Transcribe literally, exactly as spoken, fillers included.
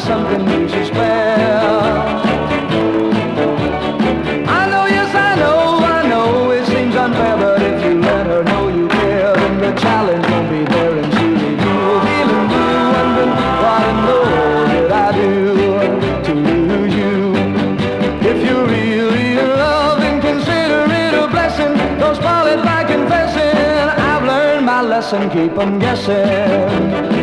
something new to spare. I know, yes, I know, I know it seems unfair, but if you let her know you care, then the challenge won't be there, and she'll leave you feeling blue, wondering what in the world did I do to lose you. If you really love, then consider it a blessing. Don't spoil it by confessing. I've learned my lesson, keep 'em guessing.